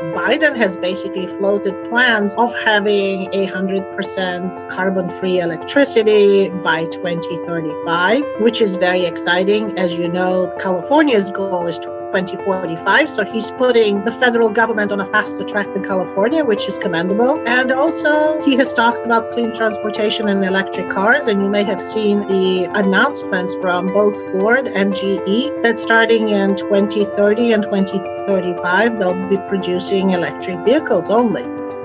Biden has basically floated plans of having 100% carbon-free electricity by 2035, which is very exciting. As you know, California's goal is 2045. So he's putting the federal government on a faster track than California, which is commendable. And also he has talked about clean transportation and electric cars. And you may have seen the announcements from both Ford and GE that starting in 2030 and 2035, they'll be producing electric vehicles only.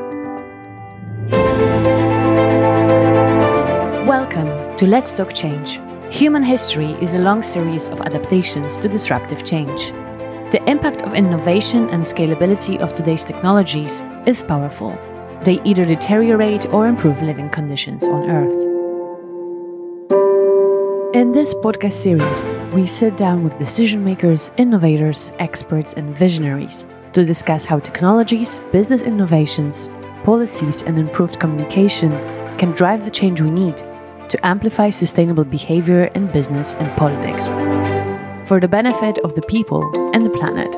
Welcome to Let's Talk Change. Human history is a long series of adaptations to disruptive change. The impact of innovation and scalability of today's technologies is powerful. They either deteriorate or improve living conditions on Earth. In this podcast series, we sit down with decision makers, innovators, experts, and visionaries to discuss how technologies, business innovations, policies, and improved communication can drive the change we need to amplify sustainable behavior in business and politics, for the benefit of the people and the planet.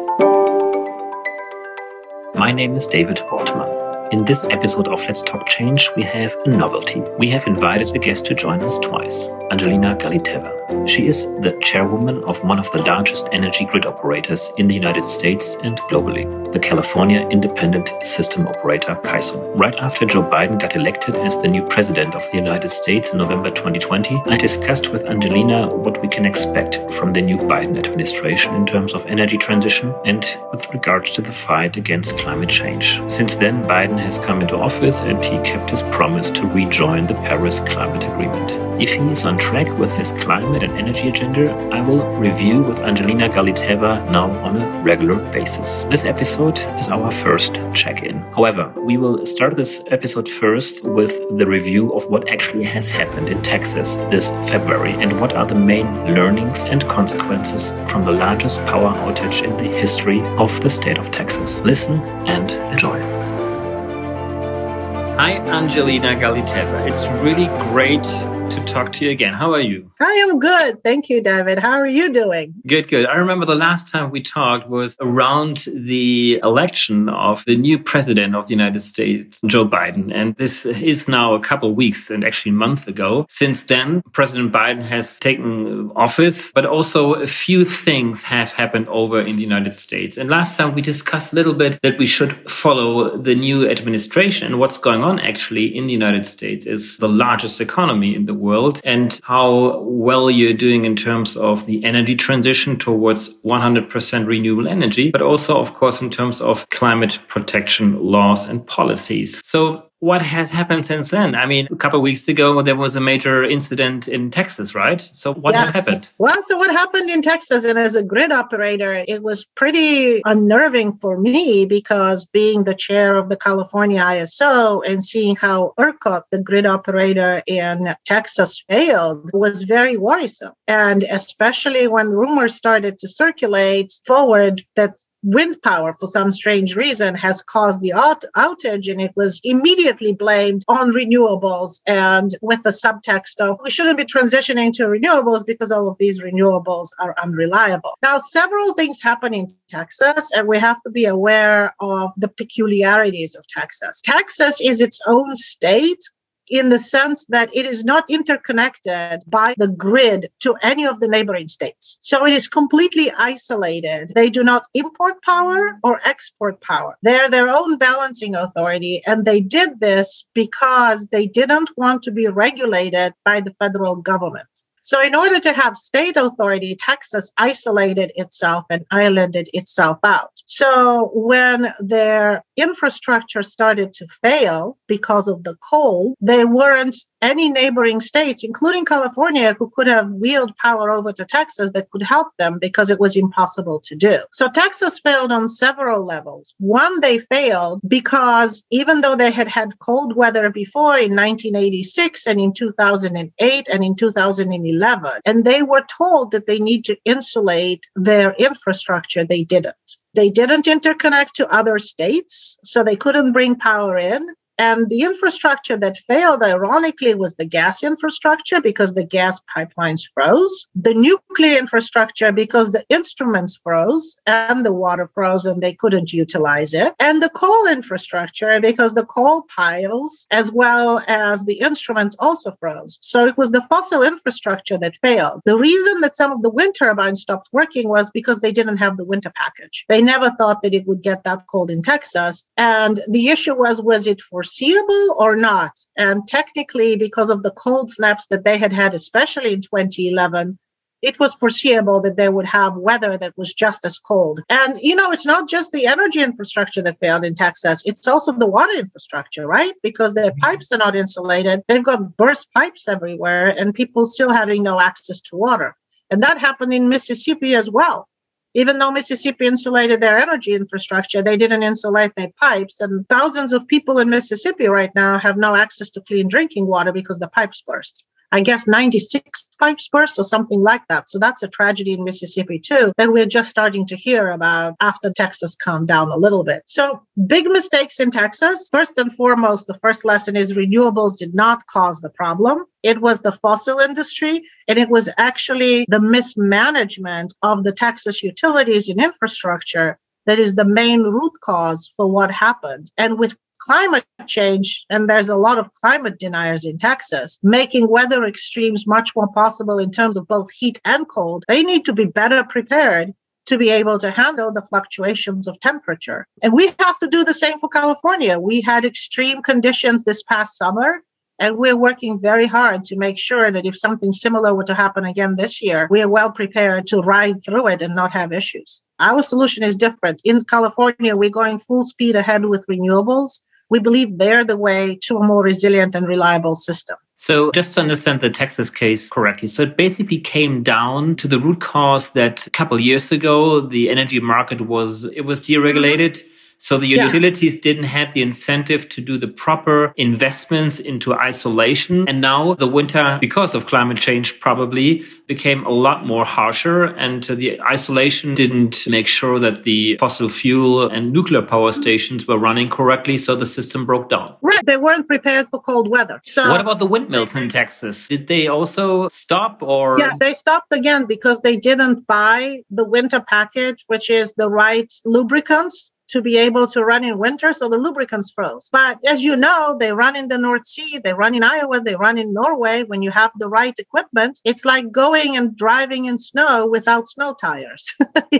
My name is David Wortmann. In this episode of Let's Talk Change, we have a novelty. We have invited a guest to join us twice, Angelina Galiteva. She is the chairwoman of one of the largest energy grid operators in the United States and globally, the California Independent System Operator, CAISO. Right after Joe Biden got elected as the new president of the United States in November 2020, I discussed with Angelina what we can expect from the new Biden administration in terms of energy transition and with regards to the fight against climate change. Since then, Biden has come into office and he kept his promise to rejoin the Paris Climate Agreement. If he is on track with his climate and energy agenda, I will review with Angelina Galiteva now on a regular basis. This episode is our first check-in. However, we will start this episode first with the review of what actually has happened in Texas this February and what are the main learnings and consequences from the largest power outage in the history of the state of Texas. Listen and enjoy. Hi, Angelina Galiteva. It's really great to talk to you again. How are you? I am good. Thank you, David. How are you doing? Good. I remember the last time we talked was around the election of the new president of the United States, Joe Biden. And this is now a couple of weeks and actually a month ago. Since then, President Biden has taken office, but also a few things have happened over in the United States. And last time we discussed a little bit that we should follow the new administration. What's going on actually in the United States is the largest economy in the world and how well you're doing in terms of the energy transition towards 100% renewable energy, but also, of course, in terms of climate protection laws and policies. So what has happened since then? I mean, a couple of weeks ago, there was a major incident in Texas, right? So what has happened? Well, so what happened in Texas, and as a grid operator, it was pretty unnerving for me because being the chair of the California ISO and seeing how ERCOT, the grid operator in Texas, failed was very worrisome. And especially when rumors started to circulate forward that wind power, for some strange reason, has caused the outage, and it was immediately blamed on renewables and with the subtext of we shouldn't be transitioning to renewables because all of these renewables are unreliable. Now, several things happen in Texas, and we have to be aware of the peculiarities of Texas. Texas is its own state in the sense that it is not interconnected by the grid to any of the neighboring states. So it is completely isolated. They do not import power or export power. They're their own balancing authority, and they did this because they didn't want to be regulated by the federal government. So in order to have state authority, Texas isolated itself and islanded itself out. So when their infrastructure started to fail because of the coal, there weren't any neighboring states, including California, who could have wheeled power over to Texas that could help them because it was impossible to do. So Texas failed on several levels. One, they failed because even though they had had cold weather before in 1986 and in 2008 and in 2011, and they were told that they need to insulate their infrastructure, they didn't. They didn't interconnect to other states, so they couldn't bring power in. And the infrastructure that failed, ironically, was the gas infrastructure because the gas pipelines froze, the nuclear infrastructure because the instruments froze and the water froze and they couldn't utilize it, and the coal infrastructure because the coal piles as well as the instruments also froze. So it was the fossil infrastructure that failed. The reason that some of the wind turbines stopped working was because they didn't have the winter package. They never thought that it would get that cold in Texas. And the issue was it foreseeable or not? And technically, because of the cold snaps that they had especially in 2011, it was foreseeable that they would have weather that was just as cold. And, it's not just the energy infrastructure that failed in Texas. It's also the water infrastructure, right? Because their pipes are not insulated. They've got burst pipes everywhere and people still having no access to water. And that happened in Mississippi as well. Even though Mississippi insulated their energy infrastructure, they didn't insulate their pipes. And thousands of people in Mississippi right now have no access to clean drinking water because the pipes burst. I guess 96 pipes burst or something like that. So that's a tragedy in Mississippi too that we're just starting to hear about after Texas calmed down a little bit. So big mistakes in Texas. First and foremost, the first lesson is renewables did not cause the problem. It was the fossil industry, and it was actually the mismanagement of the Texas utilities and infrastructure that is the main root cause for what happened. And with climate change, and there's a lot of climate deniers in Texas, making weather extremes much more possible in terms of both heat and cold, they need to be better prepared to be able to handle the fluctuations of temperature. And we have to do the same for California. We had extreme conditions this past summer, and we're working very hard to make sure that if something similar were to happen again this year, we are well prepared to ride through it and not have issues. Our solution is different. In California, we're going full speed ahead with renewables. We believe they're the way to a more resilient and reliable system. So just to understand the Texas case correctly, so it basically came down to the root cause that a couple of years ago, the energy market was deregulated. Mm-hmm. So the utilities didn't have the incentive to do the proper investments into isolation. And now the winter, because of climate change, probably became a lot more harsher. And the isolation didn't make sure that the fossil fuel and nuclear power stations were running correctly. So the system broke down. Right. They weren't prepared for cold weather. So what about the windmills in Texas? Did they also stop or? Yes, they stopped again because they didn't buy the winter package, which is the right lubricants to be able to run in winter, so the lubricants froze. But as you know, they run in the North Sea, they run in Iowa, they run in Norway. When you have the right equipment, it's like going and driving in snow without snow tires.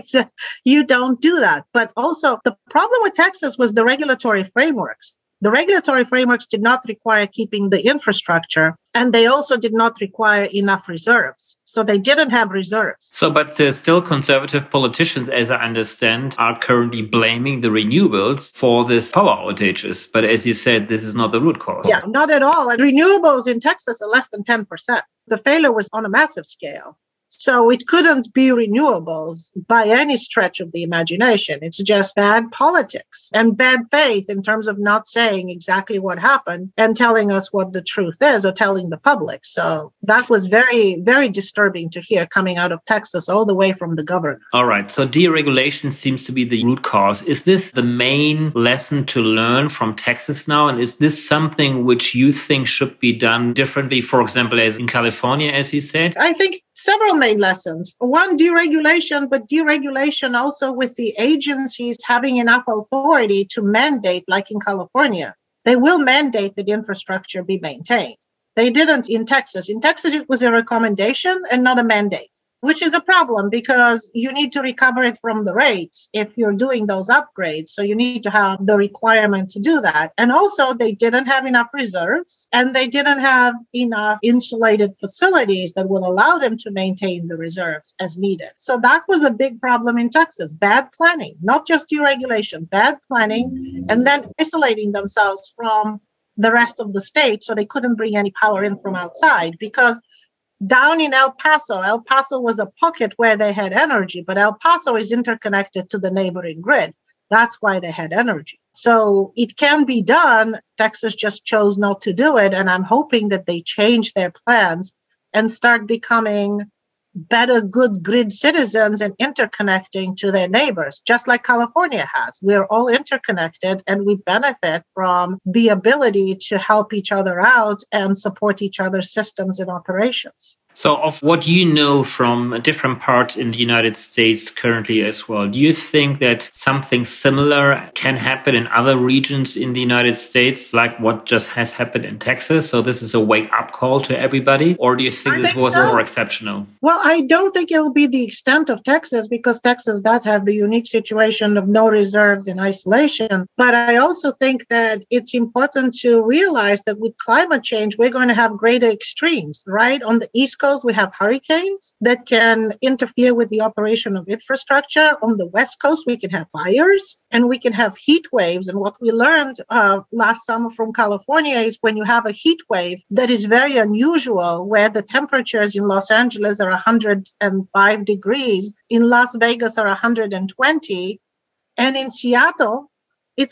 You don't do that. But also, the problem with Texas was the regulatory frameworks. The regulatory frameworks did not require keeping the infrastructure, and they also did not require enough reserves. So they didn't have reserves. So, but still conservative politicians, as I understand, are currently blaming the renewables for this power outages. But as you said, this is not the root cause. Yeah, not at all. And renewables in Texas are less than 10%. The failure was on a massive scale. So it couldn't be renewables by any stretch of the imagination. It's just bad politics and bad faith in terms of not saying exactly what happened and telling us what the truth is or telling the public. So that was very, very disturbing to hear coming out of Texas all the way from the governor. All right. So deregulation seems to be the root cause. Is this the main lesson to learn from Texas now? And is this something which you think should be done differently, for example, as in California, as you said? I think several main lessons. One, deregulation, but deregulation also with the agencies having enough authority to mandate, like in California. They will mandate that infrastructure be maintained. They didn't in Texas. In Texas, it was a recommendation and not a mandate, which is a problem because you need to recover it from the rates if you're doing those upgrades. So you need to have the requirement to do that. And also, they didn't have enough reserves and they didn't have enough insulated facilities that will allow them to maintain the reserves as needed. So that was a big problem in Texas. Bad planning, not just deregulation, bad planning, and then isolating themselves from the rest of the state so they couldn't bring any power in from outside because down in El Paso was a pocket where they had energy, but El Paso is interconnected to the neighboring grid. That's why they had energy. So it can be done. Texas just chose not to do it. And I'm hoping that they change their plans and start becoming better, good grid citizens and interconnecting to their neighbors, just like California has. We're all interconnected and we benefit from the ability to help each other out and support each other's systems and operations. So of what you know from different parts in the United States currently as well, do you think that something similar can happen in other regions in the United States, like what just has happened in Texas? So this is a wake-up call to everybody? Or do you think this was more exceptional? Well, I don't think it will be the extent of Texas, because Texas does have the unique situation of no reserves in isolation. But I also think that it's important to realize that with climate change, we're going to have greater extremes, right? On the East Coast, we have hurricanes that can interfere with the operation of infrastructure. On the West Coast, we can have fires and we can have heat waves. And what we learned last summer from California is when you have a heat wave that is very unusual, where the temperatures in Los Angeles are 105 degrees, in Las Vegas are 120, and in Seattle, it's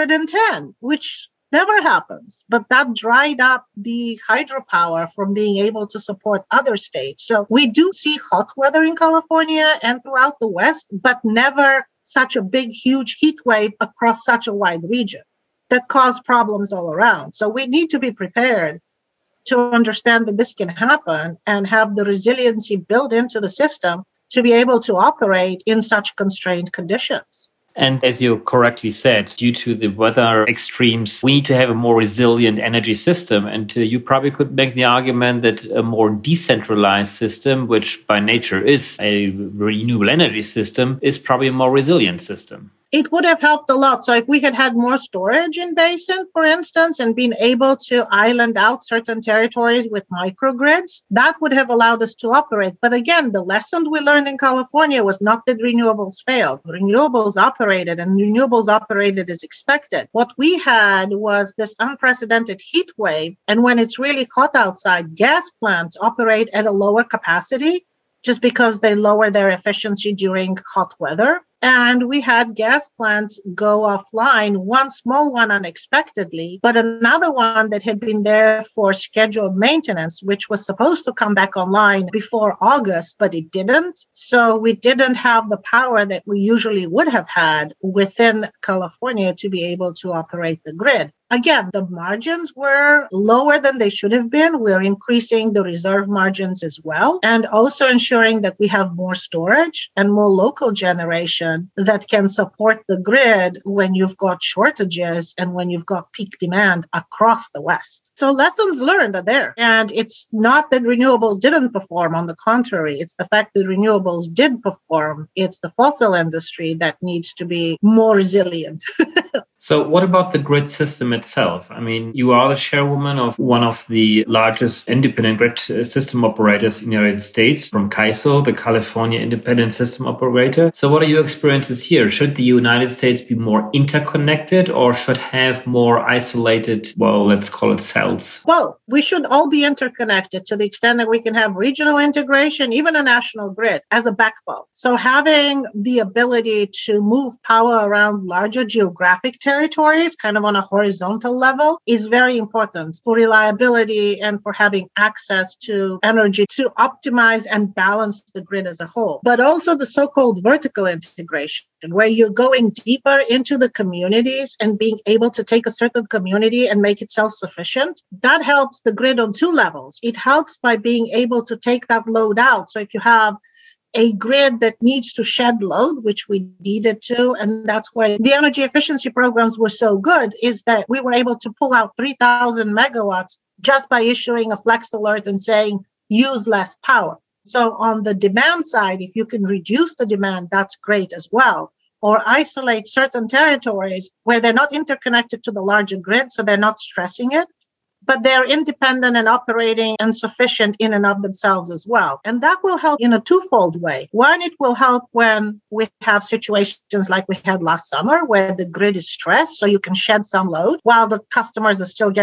110, which never happens. But that dried up the hydropower from being able to support other states. So we do see hot weather in California and throughout the West, but never such a big, huge heat wave across such a wide region that cause problems all around. So we need to be prepared to understand that this can happen and have the resiliency built into the system to be able to operate in such constrained conditions. And as you correctly said, due to the weather extremes, we need to have a more resilient energy system. And you probably could make the argument that a more decentralized system, which by nature is a renewable energy system, is probably a more resilient system. It would have helped a lot. So if we had had more storage in basin, for instance, and been able to island out certain territories with microgrids, that would have allowed us to operate. But again, the lesson we learned in California was not that renewables failed. Renewables operated, and renewables operated as expected. What we had was this unprecedented heat wave. And when it's really hot outside, gas plants operate at a lower capacity just because they lower their efficiency during hot weather. And we had gas plants go offline, one small one unexpectedly, but another one that had been there for scheduled maintenance, which was supposed to come back online before August, but it didn't. So we didn't have the power that we usually would have had within California to be able to operate the grid. Again, the margins were lower than they should have been. We're increasing the reserve margins as well, and also ensuring that we have more storage and more local generation that can support the grid when you've got shortages and when you've got peak demand across the West. So lessons learned are there. And it's not that renewables didn't perform. On the contrary, it's the fact that renewables did perform. It's the fossil industry that needs to be more resilient. So what about the grid system itself? I mean, you are the chairwoman of one of the largest independent grid system operators in the United States, from CAISO, the California Independent System Operator. So what are your experiences here? Should the United States be more interconnected or should have more isolated, well, let's call it cells? Well, we should all be interconnected to the extent that we can have regional integration, even a national grid as a backbone. So having the ability to move power around larger geographic territories, kind of on a horizontal level, is very important for reliability and for having access to energy to optimize and balance the grid as a whole. But also the so-called vertical integration, where you're going deeper into the communities and being able to take a certain community and make it self-sufficient. That helps the grid on two levels. It helps by being able to take that load out. So if you have a grid that needs to shed load, which we needed to, and that's why the energy efficiency programs were so good, is that we were able to pull out 3,000 megawatts just by issuing a flex alert and saying, use less power. So on the demand side, if you can reduce the demand, that's great as well. Or isolate certain territories where they're not interconnected to the larger grid, so they're not stressing it, but they're independent and operating and sufficient in and of themselves as well. And that will help in a twofold way. One, it will help when we have situations like we had last summer where the grid is stressed, so you can shed some load while the customers are still getting services, which is great. But also during fires, because when we have a fire,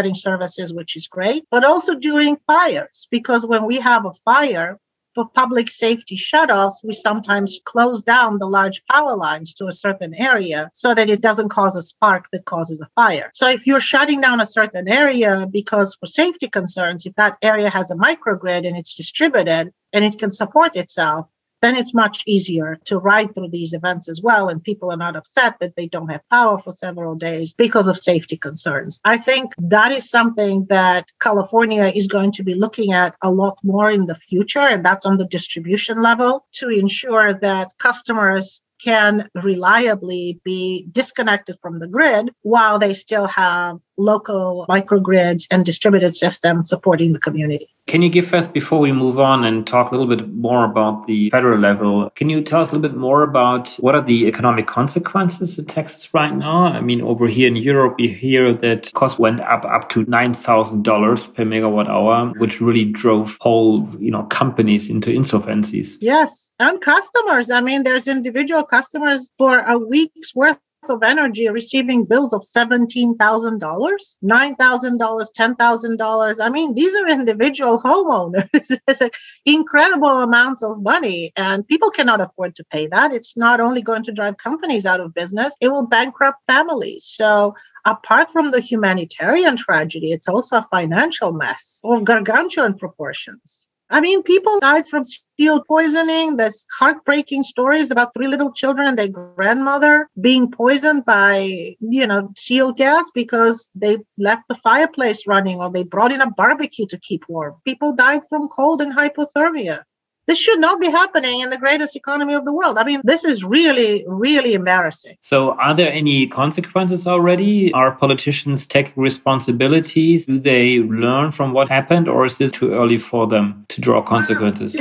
for public safety shutoffs, we sometimes close down the large power lines to a certain area so that it doesn't cause a spark that causes a fire. So if you're shutting down a certain area because for safety concerns, if that area has a microgrid and it's distributed and it can support itself, then it's much easier to ride through these events as well. And people are not upset that they don't have power for several days because of safety concerns. I think that is something that California is going to be looking at a lot more in the future. And that's on the distribution level to ensure that customers can reliably be disconnected from the grid while they still have local microgrids and distributed systems supporting the community. Can you give us, before we move on and talk a little bit more about the federal level, can you tell us a little bit more about what are the economic consequences in Texas right now? I mean, over here in Europe, we hear that costs went up to $9,000 per megawatt hour, which really drove whole, companies into insolvencies. Yes, and customers. I mean, there's individual customers for a week's worth of energy receiving bills of $17,000, $9,000, $10,000. I mean, these are individual homeowners. It's incredible amounts of money, and people cannot afford to pay that. It's not only going to drive companies out of business, it will bankrupt families. So apart from the humanitarian tragedy, it's also a financial mess of gargantuan proportions. I mean, people died from CO poisoning. There's heartbreaking stories about 3 little children and their grandmother being poisoned by, CO gas because they left the fireplace running or they brought in a barbecue to keep warm. People died from cold and hypothermia. This should not be happening in the greatest economy of the world. I mean, this is really, really embarrassing. So are there any consequences already? Are politicians taking responsibilities? Do they learn from what happened, or is this too early for them to draw consequences?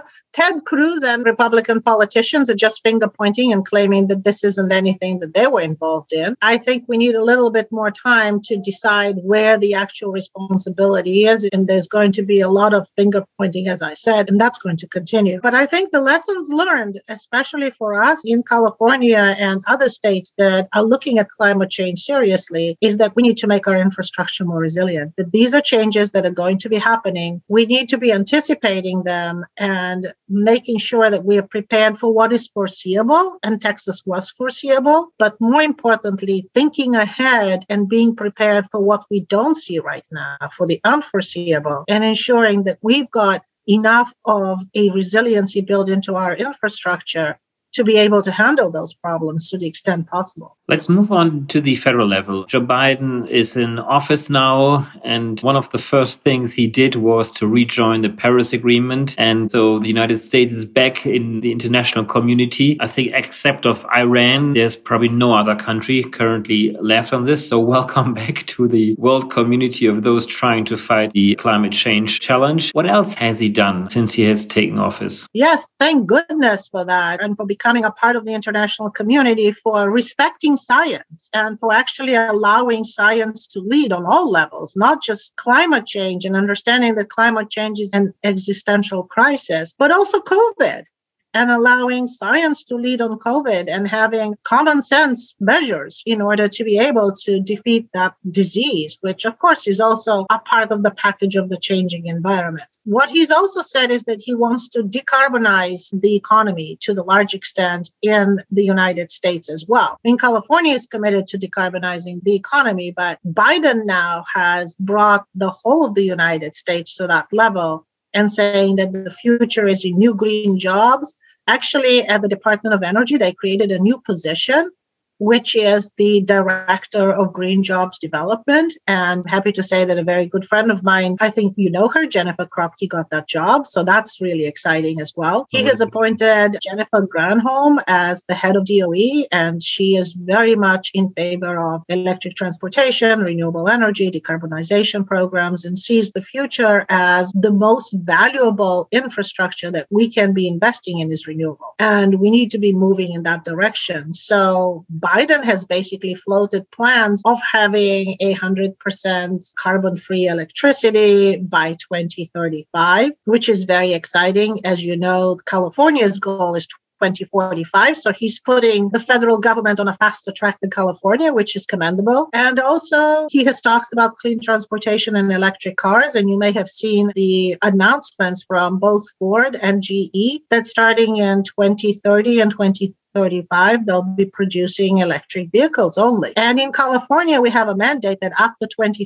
Ted Cruz and Republican politicians are just finger pointing and claiming that this isn't anything that they were involved in. I think we need a little bit more time to decide where the actual responsibility is. And there's going to be a lot of finger pointing, as I said, and that's going to continue. But I think the lessons learned, especially for us in California and other states that are looking at climate change seriously, is that we need to make our infrastructure more resilient. That these are changes that are going to be happening. We need to be anticipating them and making sure that we are prepared for what is foreseeable, and Texas was foreseeable, but more importantly, thinking ahead and being prepared for what we don't see right now, for the unforeseeable, and ensuring that we've got enough of a resiliency built into our infrastructure to be able to handle those problems to the extent possible. Let's move on to the federal level. Joe Biden is in office now, and one of the first things he did was to rejoin the Paris Agreement. And so the United States is back in the international community. I think except of Iran, there's probably no other country currently left on this. So welcome back to the world community of those trying to fight the climate change challenge. What else has he done since he has taken office? Yes, thank goodness for that, and for becoming a part of the international community, for respecting science and for actually allowing science to lead on all levels, not just climate change and understanding that climate change is an existential crisis, but also COVID, and allowing science to lead on COVID and having common sense measures in order to be able to defeat that disease, which of course is also a part of the package of the changing environment. What he's also said is that he wants to decarbonize the economy to the large extent in the United States as well. I mean, California is committed to decarbonizing the economy, but Biden now has brought the whole of the United States to that level and saying that the future is in new green jobs. Actually, at the Department of Energy, they created a new position, which is the Director of Green Jobs Development. And I'm happy to say that a very good friend of mine, I think you know her, Jennifer Kropke, got that job. So that's really exciting as well. He has appointed Jennifer Granholm as the head of DOE, and she is very much in favor of electric transportation, renewable energy, decarbonization programs, and sees the future as the most valuable infrastructure that we can be investing in is renewable. And we need to be moving in that direction. So Biden has basically floated plans of having 100% carbon-free electricity by 2035, which is very exciting. As you know, California's goal is 2045. So he's putting the federal government on a faster track than California, which is commendable. And also he has talked about clean transportation and electric cars. And you may have seen the announcements from both Ford and GE that starting in 2030 and 2035, they'll be producing electric vehicles only. And in California, we have a mandate that after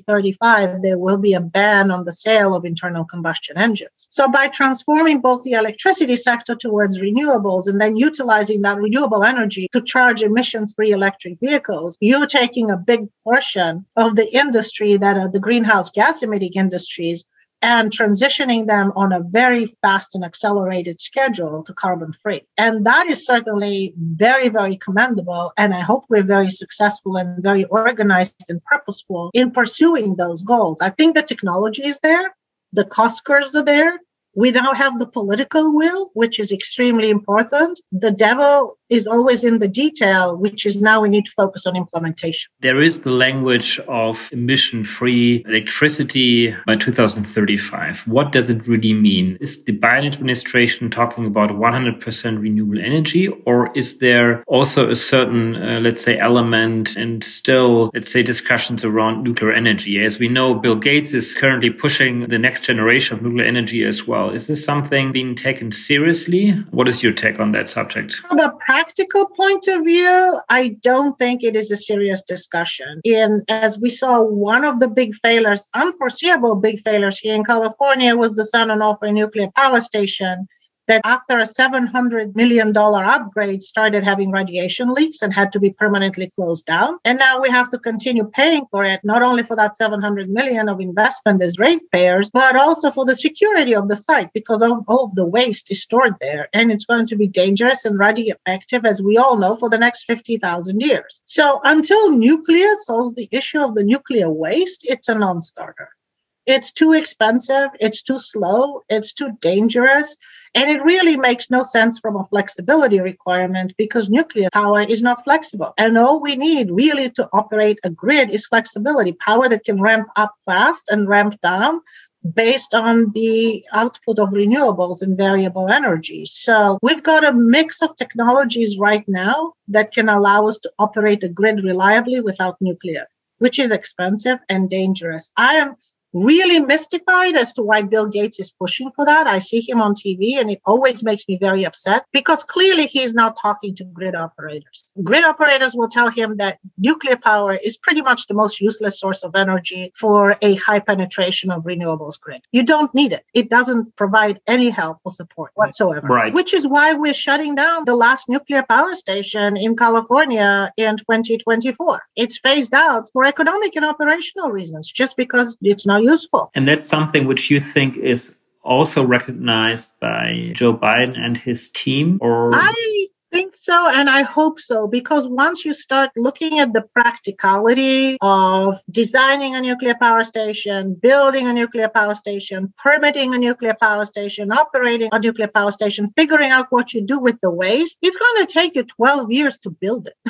2035, there will be a ban on the sale of internal combustion engines. So by transforming both the electricity sector towards renewables and then utilizing that renewable energy to charge emission-free electric vehicles, you're taking a big portion of the industry that are the greenhouse gas emitting industries and transitioning them on a very fast and accelerated schedule to carbon-free. And that is certainly very, very commendable. And I hope we're very successful and very organized and purposeful in pursuing those goals. I think the technology is there. The cost curves are there. We now have the political will, which is extremely important. The devil is always in the detail, which is now we need to focus on implementation. There is the language of emission-free electricity by 2035. What does it really mean? Is the Biden administration talking about 100% renewable energy, or is there also a certain, let's say, element and still, let's say, discussions around nuclear energy? As we know, Bill Gates is currently pushing the next generation of nuclear energy as well. Is this something being taken seriously? What is your take on that subject? From a practical point of view, I don't think it is a serious discussion. As we saw, one of the big failures, unforeseeable big failures here in California was the San Onofre nuclear power station that after a $700 million upgrade started having radiation leaks and had to be permanently closed down. And now we have to continue paying for it, not only for that $700 million of investment as ratepayers, but also for the security of the site, because all of the waste is stored there. And it's going to be dangerous and radioactive, as we all know, for the next 50,000 years. So until nuclear solves the issue of the nuclear waste, it's a non-starter. It's too expensive, it's too slow, it's too dangerous, and it really makes no sense from a flexibility requirement because nuclear power is not flexible. And all we need really to operate a grid is flexibility, power that can ramp up fast and ramp down based on the output of renewables and variable energy. So we've got a mix of technologies right now that can allow us to operate a grid reliably without nuclear, which is expensive and dangerous. I am really mystified as to why Bill Gates is pushing for that. I see him on TV and it always makes me very upset because clearly he's not talking to grid operators. Grid operators will tell him that nuclear power is pretty much the most useless source of energy for a high penetration of renewables grid. You don't need it. It doesn't provide any help or support whatsoever. Right. Which is why we're shutting down the last nuclear power station in California in 2024. It's phased out for economic and operational reasons, just because it's not useful. And that's something which you think is also recognized by Joe Biden and his team? Or I think so, and I hope so, because once you start looking at the practicality of designing a nuclear power station, building a nuclear power station, permitting a nuclear power station, operating a nuclear power station, figuring out what you do with the waste, it's going to take you 12 years to build it.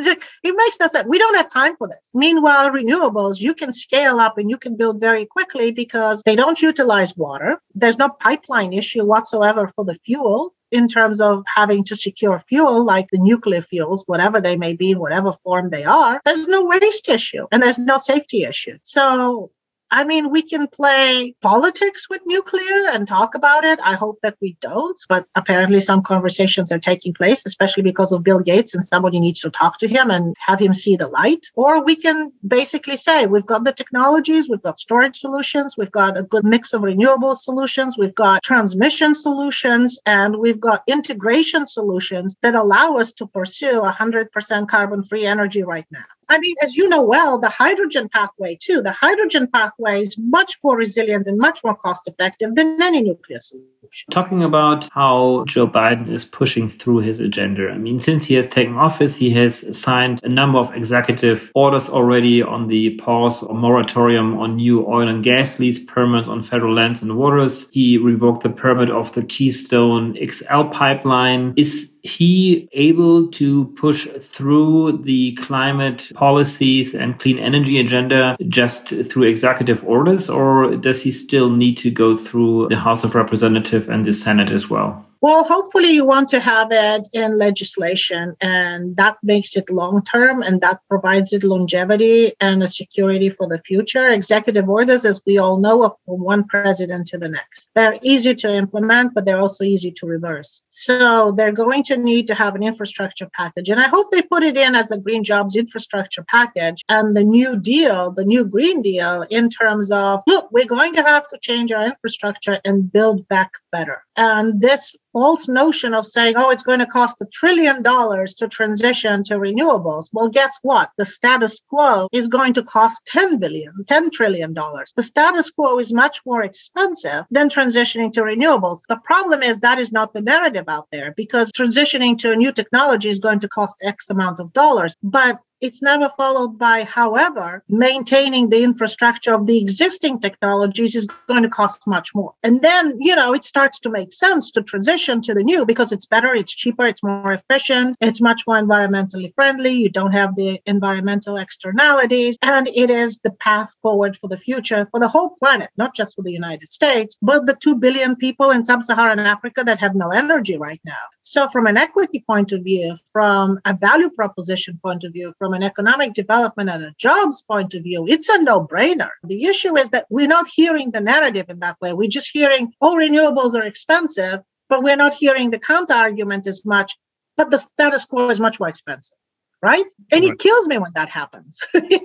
It makes no sense. We don't have time for this. Meanwhile, renewables, you can scale up and you can build very quickly because they don't utilize water. There's no pipeline issue whatsoever for the fuel in terms of having to secure fuel like the nuclear fuels, whatever they may be, in whatever form they are. There's no waste issue and there's no safety issue. So, I mean, we can play politics with nuclear and talk about it. I hope that we don't, but apparently some conversations are taking place, especially because of Bill Gates, and somebody needs to talk to him and have him see the light. Or we can basically say, we've got the technologies, we've got storage solutions, we've got a good mix of renewable solutions, we've got transmission solutions, and we've got integration solutions that allow us to pursue 100% carbon-free energy right now. I mean, as you know well, the hydrogen pathway too. The hydrogen pathway is much more resilient and much more cost effective than any nuclear solution. Talking about how Joe Biden is pushing through his agenda. I mean, since he has taken office, he has signed a number of executive orders already on the pause or moratorium on new oil and gas lease permits on federal lands and waters. He revoked the permit of the Keystone XL pipeline. Is he able to push through the climate policies and clean energy agenda just through executive orders, or does he still need to go through the House of Representatives and the Senate as well? Well, hopefully you want to have it in legislation, and that makes it long-term, and that provides it longevity and a security for the future. Executive orders, as we all know, are from one president to the next. They're easy to implement, but they're also easy to reverse. So they're going to need to have an infrastructure package. And I hope they put it in as a Green Jobs infrastructure package and the New Deal, the new Green Deal, in terms of, look, we're going to have to change our infrastructure and build back better. And this false notion of saying, oh, it's going to cost $1 trillion to transition to renewables. Well, guess what? The status quo is going to cost $10 trillion. The status quo is much more expensive than transitioning to renewables. The problem is that is not the narrative out there, because transitioning to a new technology is going to cost X amount of dollars. But it's never followed by, however, maintaining the infrastructure of the existing technologies is going to cost much more. And then, it starts to make sense to transition to the new because it's better, it's cheaper, it's more efficient, it's much more environmentally friendly. You don't have the environmental externalities, and it is the path forward for the future for the whole planet, not just for the United States, but the 2 billion people in sub-Saharan Africa that have no energy right now. So from an equity point of view, from a value proposition point of view, from an economic development and a jobs point of view, it's a no-brainer. The issue is that we're not hearing the narrative in that way. We're just hearing, oh, renewables are expensive, but we're not hearing the counter-argument as much, but the status quo is much more expensive. Right? And it kills me when that happens.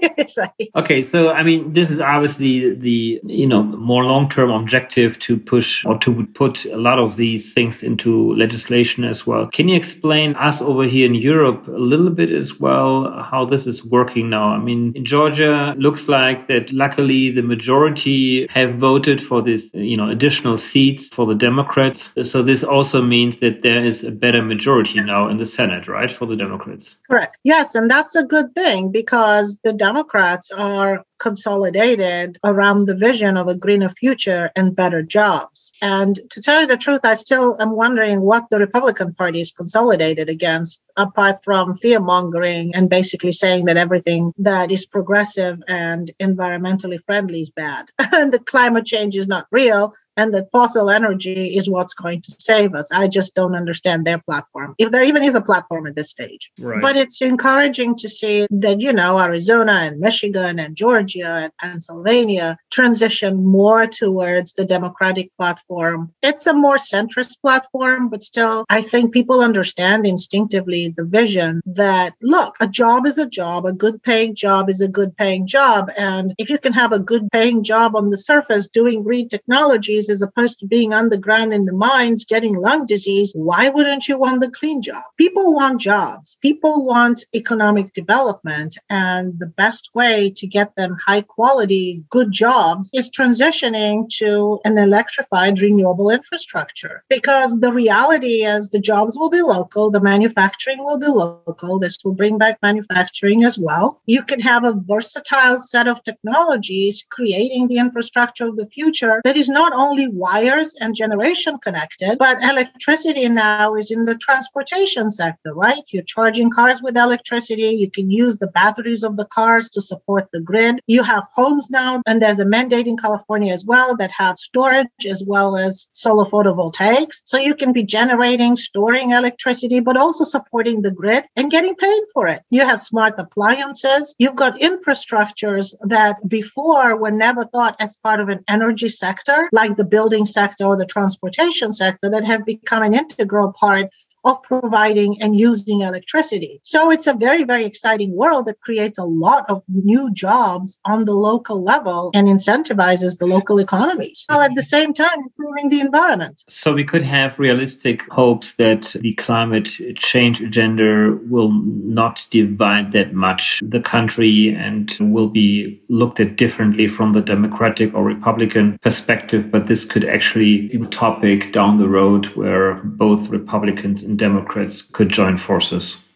Okay, so this is obviously the more long-term objective to push or to put a lot of these things into legislation as well. Can you explain us over here in Europe a little bit as well how this is working now? In Georgia, looks like that luckily the majority have voted for this, additional seats for the Democrats. So this also means that there is a better majority now in the Senate, right, for the Democrats? Correct. Yes, and that's a good thing because the Democrats are consolidated around the vision of a greener future and better jobs. And to tell you the truth, I still am wondering what the Republican Party is consolidated against, apart from fear-mongering and basically saying that everything that is progressive and environmentally friendly is bad and that climate change is not real and that fossil energy is what's going to save us. I just don't understand their platform, if there even is a platform at this stage. Right. But it's encouraging to see that, Arizona and Michigan and Georgia and Pennsylvania transition more towards the Democratic platform. It's a more centrist platform, but still, I think people understand instinctively the vision that, look, a job is a job, a good paying job is a good paying job. And if you can have a good paying job on the surface doing green technologies, as opposed to being underground in the mines, getting lung disease, why wouldn't you want the clean job? People want jobs. People want economic development. And the best way to get them high quality, good jobs is transitioning to an electrified renewable infrastructure. Because the reality is the jobs will be local, the manufacturing will be local. This will bring back manufacturing as well. You can have a versatile set of technologies creating the infrastructure of the future that is not only wires and generation connected, but electricity now is in the transportation sector, right? You're charging cars with electricity. You can use the batteries of the cars to support the grid. You have homes now, and there's a mandate in California as well that have storage as well as solar photovoltaics. So you can be generating, storing electricity, but also supporting the grid and getting paid for it. You have smart appliances. You've got infrastructures that before were never thought as part of an energy sector, like the building sector or the transportation sector, that have become an integral part of providing and using electricity. So it's a very, very exciting world that creates a lot of new jobs on the local level and incentivizes the local economies, while at the same time improving the environment. So we could have realistic hopes that the climate change agenda will not divide that much the country and will be looked at differently from the Democratic or Republican perspective, but this could actually be a topic down the road where both Republicans and Democrats could join forces.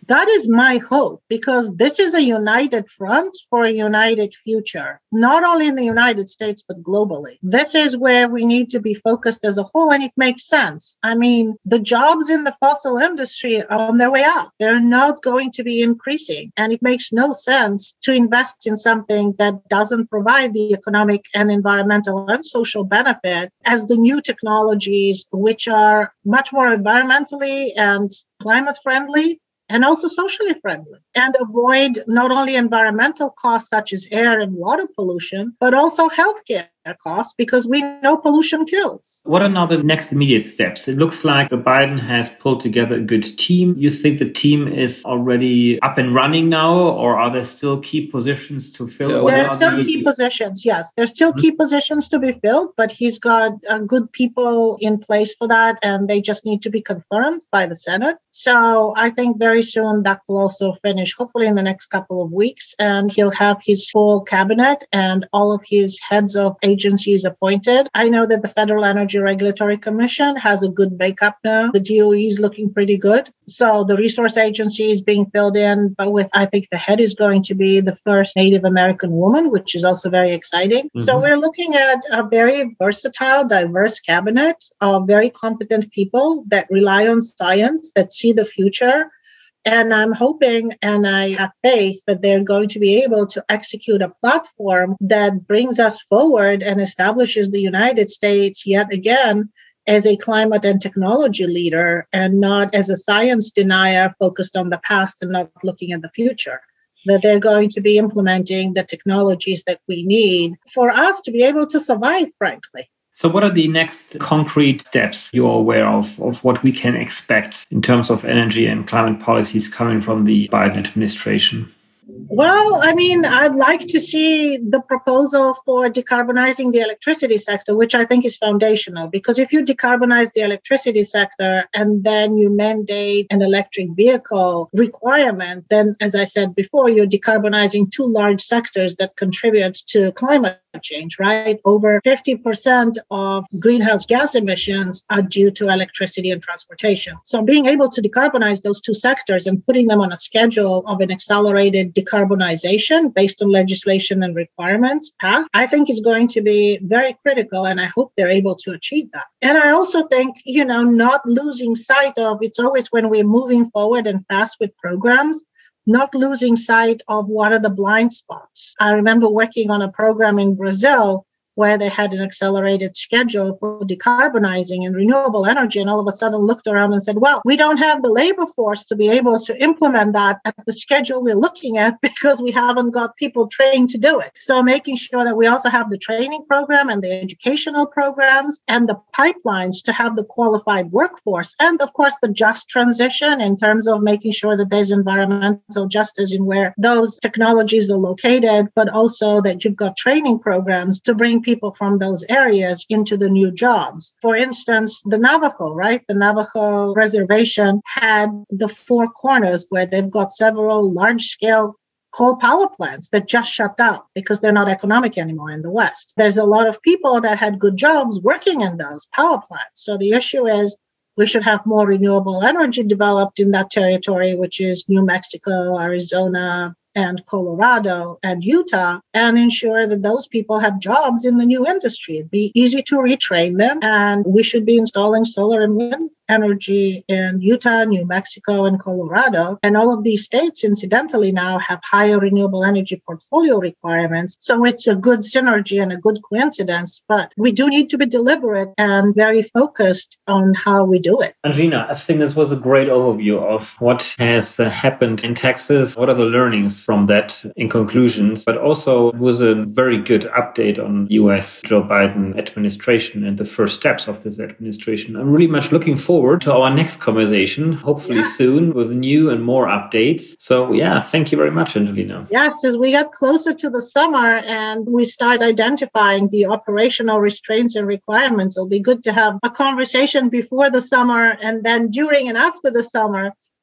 That is my hope, because this is a united front for a united future, not only in the United States, but globally. This is where we need to be focused as a whole, and it makes sense. I mean, the jobs in the fossil industry are on their way out. They're not going to be increasing, and it makes no sense to invest in something that doesn't provide the economic and environmental and social benefit as the new technologies, which are much more environmentally and climate friendly, and also socially friendly, and avoid not only environmental costs such as air and water pollution, but also healthcare costs, because we know pollution kills. What are now the next immediate steps? It looks like Biden has pulled together a good team. You think the team is already up and running now, or are there still key positions to fill? There's still key positions, yes. There's still key positions to be filled, but he's got good people in place for that, and they just need to be confirmed by the Senate. So I think very soon that will also finish, hopefully in the next couple of weeks, and he'll have his full cabinet and all of his heads of agencies appointed. I know that the Federal Energy Regulatory Commission has a good makeup now. The DOE is looking pretty good. So the resource agency is being filled in, but with, I think the head is going to be the first Native American woman, which is also very exciting. Mm-hmm. So we're looking at a very versatile, diverse cabinet of very competent people that rely on science, that see the future. And I'm hoping, and I have faith, that they're going to be able to execute a platform that brings us forward and establishes the United States yet again as a climate and technology leader, and not as a science denier focused on the past and not looking at the future. That they're going to be implementing the technologies that we need for us to be able to survive, frankly. So what are the next concrete steps you're aware of what we can expect in terms of energy and climate policies coming from the Biden administration? Well, I mean, I'd like to see the proposal for decarbonizing the electricity sector, which I think is foundational, because if you decarbonize the electricity sector and then you mandate an electric vehicle requirement, then, as I said before, you're decarbonizing two large sectors that contribute to climate change, right? Over 50% of greenhouse gas emissions are due to electricity and transportation. So being able to decarbonize those two sectors and putting them on a schedule of an accelerated decarbonization based on legislation and requirements path, I think is going to be very critical, and I hope they're able to achieve that. And I also think, not losing sight of, it's always when we're moving forward and fast with programs, not losing sight of what are the blind spots. I remember working on a program in Brazil where they had an accelerated schedule for decarbonizing and renewable energy, and all of a sudden looked around and said, well, we don't have the labor force to be able to implement that at the schedule we're looking at because we haven't got people trained to do it. So making sure that we also have the training program and the educational programs and the pipelines to have the qualified workforce, and of course the just transition in terms of making sure that there's environmental justice in where those technologies are located, but also that you've got training programs to bring people from those areas into the new jobs. For instance, the Navajo, right? The Navajo reservation had the Four Corners where they've got several large-scale coal power plants that just shut down because they're not economic anymore in the West. There's a lot of people that had good jobs working in those power plants. So the issue is we should have more renewable energy developed in that territory, which is New Mexico, Arizona, and Colorado and Utah, and ensure that those people have jobs in the new industry. It'd be easy to retrain them, and we should be installing solar and wind energy in Utah, New Mexico, and Colorado. And all of these states, incidentally, now have higher renewable energy portfolio requirements. So it's a good synergy and a good coincidence, but we do need to be deliberate and very focused on how we do it. Angelina, I think this was a great overview of what has happened in Texas. What are the learnings from that in conclusions? But also it was a very good update on US Joe Biden administration and the first steps of this administration. I'm really much looking forward to our next conversation, hopefully soon, with new and more updates. So thank you very much, Angelina. Yes, as we get closer to the summer and we start identifying the operational restraints and requirements, it'll be good to have a conversation before the summer and then during and after the summer,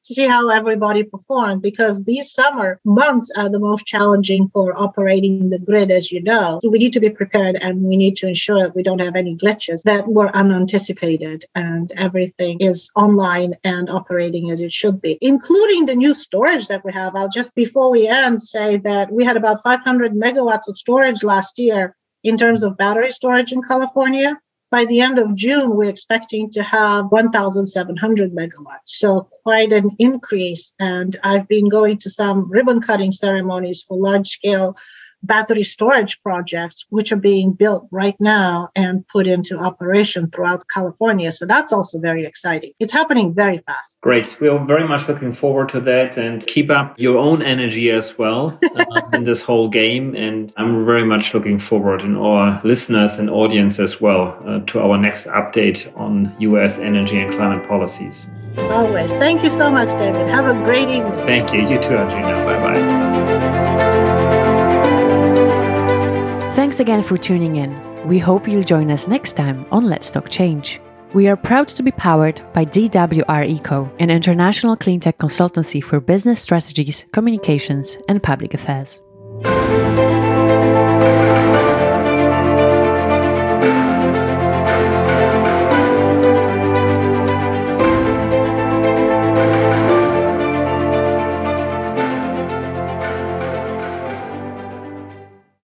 to see how everybody performed, because these summer months are the most challenging for operating the grid, as you know. So we need to be prepared, and we need to ensure that we don't have any glitches that were unanticipated and everything is online and operating as it should be, including the new storage that we have. I'll just, before we end, say that we had about 500 megawatts of storage last year in terms of battery storage in California. By the end of June, we're expecting to have 1,700 megawatts. So quite an increase. And I've been going to some ribbon cutting ceremonies for large scale battery storage projects, which are being built right now and put into operation throughout California. So that's also very exciting. It's happening very fast. Great. We're very much looking forward to that, and keep up your own energy as well in this whole game. And I'm very much looking forward, and our listeners and audience as well, to our next update on US energy and climate policies. Always. Thank you so much, David. Have a great evening. Thank you. You too, Angelina. Bye-bye. Thanks again for tuning in. We hope you'll join us next time on Let's Talk Change. We are proud to be powered by DWR Eco, an international cleantech consultancy for business strategies, communications, and public affairs.